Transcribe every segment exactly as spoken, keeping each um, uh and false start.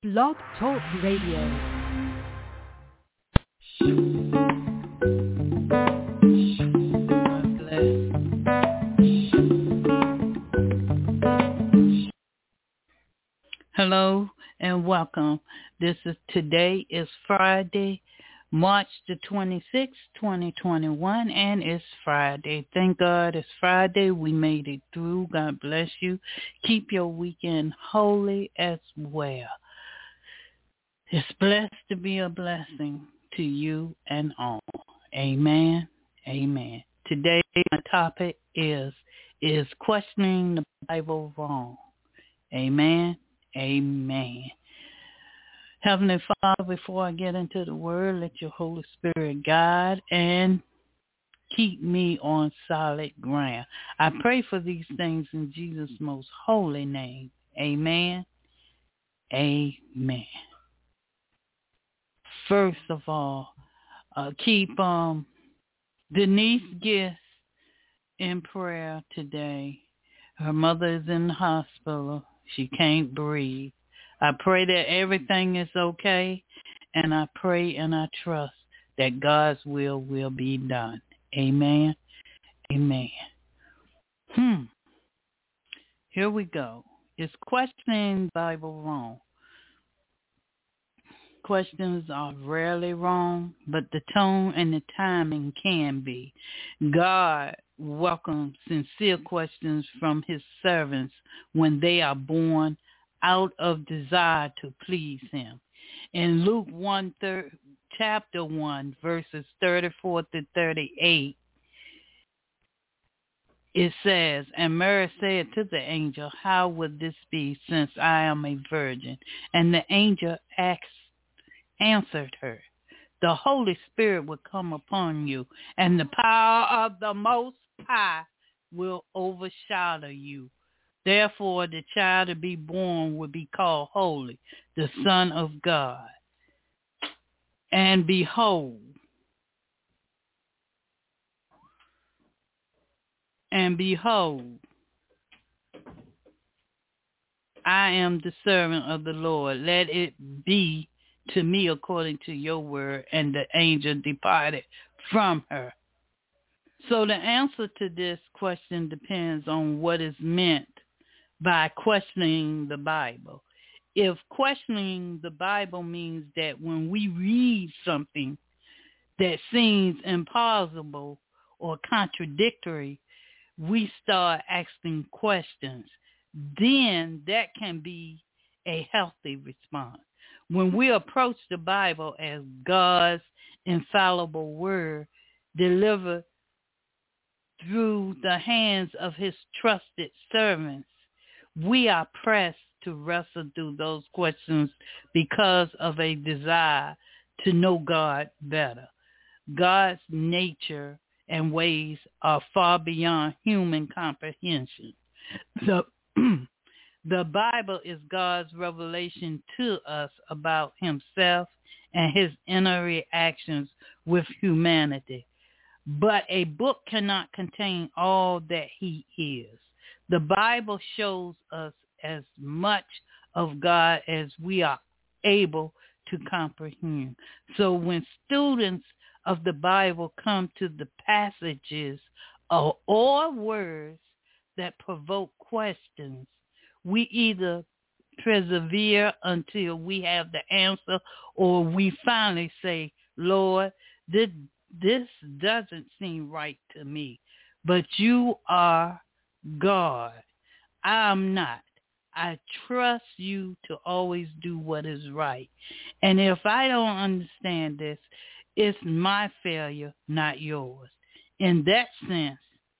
Blog Talk Radio. Hello and welcome. This is today is Friday, March the twenty-sixth, twenty twenty-one, and it's Friday. Thank God it's Friday. We made it through. God bless you. Keep your weekend holy as well. It's blessed to be a blessing to you and all. Amen. Amen. Today my topic is, is questioning the Bible wrong? Amen. Amen. Heavenly Father, before I get into the word, let your Holy Spirit guide and keep me on solid ground. I pray for these things in Jesus' most holy name. Amen. Amen. First of all, uh, keep um, Denise Gist in prayer today. Her mother is in the hospital. She can't breathe. I pray that everything is okay, and I pray and I trust that God's will will be done. Amen. Amen. Hmm. Here we go. Is questioning the Bible wrong? Questions are rarely wrong, but the tone and the timing can be. God welcomes sincere questions from his servants when they are born out of desire to please him. In Luke one, thir- chapter one, verses thirty-four to thirty-eight, it says, "And Mary said to the angel, How would this be, since I am a virgin? And the angel asked, answered her, The Holy Spirit will come upon you, and the power of the Most High will overshadow you. Therefore, the child to be born will be called Holy, the Son of God. And behold, and behold, I am the servant of the Lord. Let it be to me according to your word." And the angel departed from her. So the answer to this question depends on what is meant by questioning the Bible. If questioning the Bible means that when we read something that seems impossible or contradictory, we start asking questions, then that can be a healthy response. When we approach the Bible as God's infallible word delivered through the hands of his trusted servants, we are pressed to wrestle through those questions because of a desire to know God better. God's nature and ways are far beyond human comprehension. The The Bible is God's revelation to us about himself and his inner reactions with humanity. But a book cannot contain all that he is. The Bible shows us as much of God as we are able to comprehend. So when students of the Bible come to the passages or, or words that provoke questions, we either persevere until we have the answer, or we finally say, Lord, this, this doesn't seem right to me, but you are God. I'm not. I trust you to always do what is right. And if I don't understand this, it's my failure, not yours. In that sense,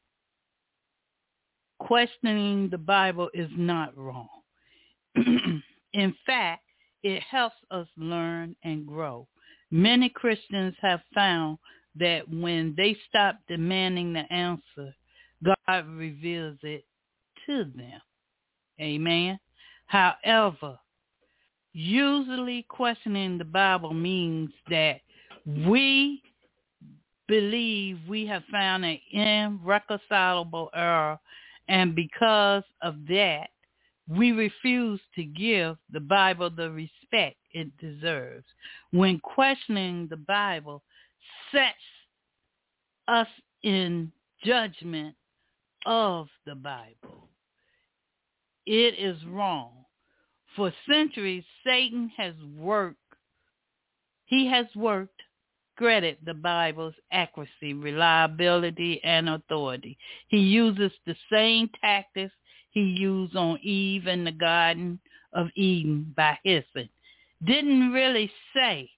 questioning the Bible is not wrong. In fact, it helps us learn and grow. Many Christians have found that when they stop demanding the answer, God reveals it to them. Amen. However, usually questioning the Bible means that we believe we have found an irreconcilable error, and because of that, we refuse to give the Bible the respect it deserves. When questioning the Bible sets us in judgment of the Bible. It is wrong. For centuries, Satan has worked, he has worked, credit the Bible's accuracy, reliability, and authority. He uses the same tactics he used on Eve in the Garden of Eden by hissing. Didn't really say.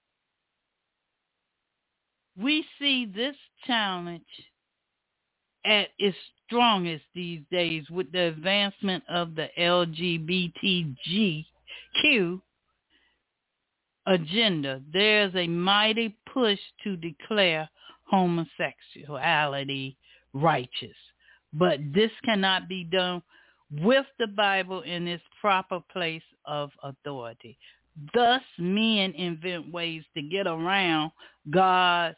We see this challenge at its strongest these days with the advancement of the L G B T Q agenda. There's a mighty push to declare homosexuality righteous, but this cannot be done with the Bible in its proper place of authority. Thus, men invent ways to get around God's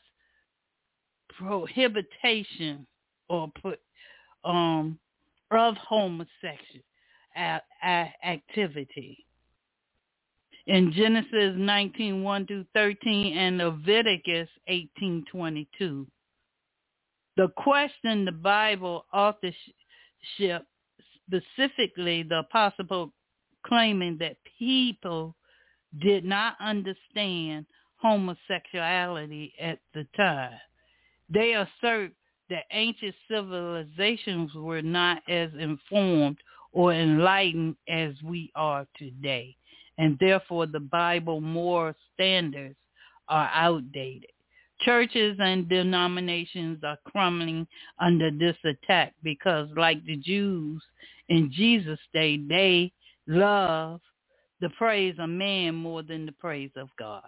prohibition or put um of homosexual a- a- activity. In Genesis nineteen, one through thirteen and Leviticus eighteen, twenty-two. The question the Bible authorship, specifically the apostle claiming that people did not understand homosexuality at the time. They assert that ancient civilizations were not as informed or enlightened as we are today, and therefore the Bible moral standards are outdated. Churches and denominations are crumbling under this attack because, like the Jews in Jesus' day, they love the praise of man more than the praise of God.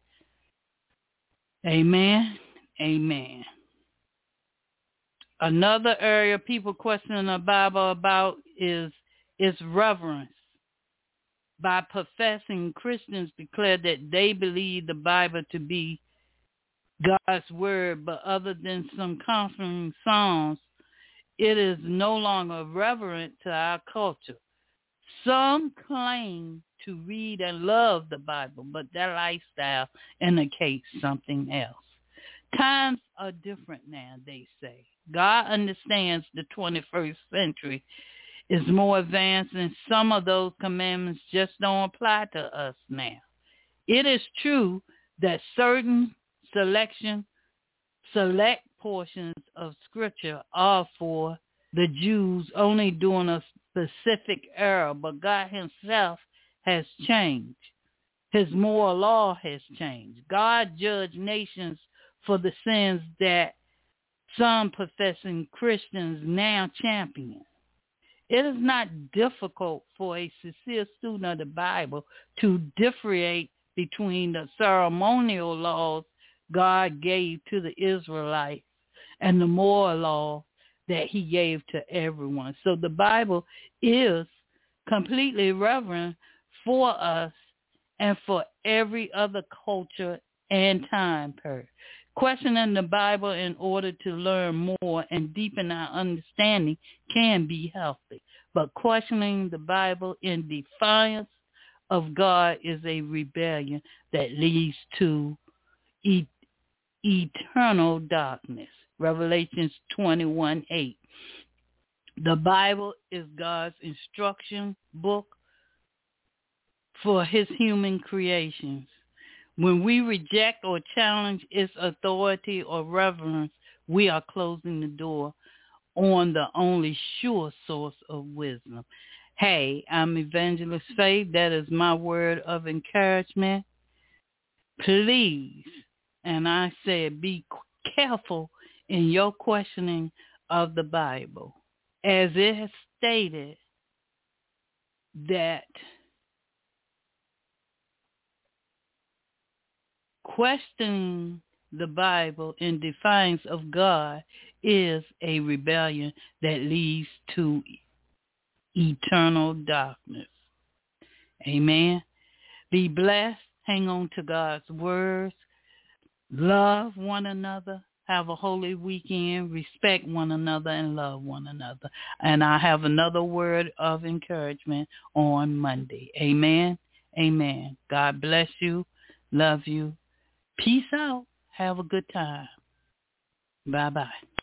Amen. Amen. Another area people question the Bible about is its reverence. By professing Christians declare that they believe the Bible to be God's word, but other than some comforting songs, it is no longer reverent to our culture. Some claim to read and love the Bible, but their lifestyle indicates something else. Times are different now, they say. God understands the twenty-first century is more advanced, and some of those commandments just don't apply to us now. It is true that certain selection, select portions of Scripture are for the Jews only during a specific era, but God himself has changed. His moral law has changed. God judged nations for the sins that some professing Christians now champion. It is not difficult for a sincere student of the Bible to differentiate between the ceremonial laws God gave to the Israelites and the moral law that he gave to everyone. So the Bible is completely relevant for us and for every other culture and time period. Questioning the Bible in order to learn more and deepen our understanding can be healthy, but questioning the Bible in defiance of God is a rebellion that leads to e- eternal darkness. Revelations twenty-one eight. The Bible is God's instruction book for his human creations. When we reject or challenge its authority or reverence, we are closing the door on the only sure source of wisdom. Hey, I'm Evangelist Faith. That is my word of encouragement. Please, and I said, be careful in your questioning of the Bible. As it has stated that questioning the Bible in defiance of God is a rebellion that leads to eternal darkness. Amen. Be blessed. Hang on to God's words. Love one another. Have a holy weekend. Respect one another and love one another. And I have another word of encouragement on Monday. Amen. Amen. God bless you. Love you. Peace out. Have a good time. Bye-bye.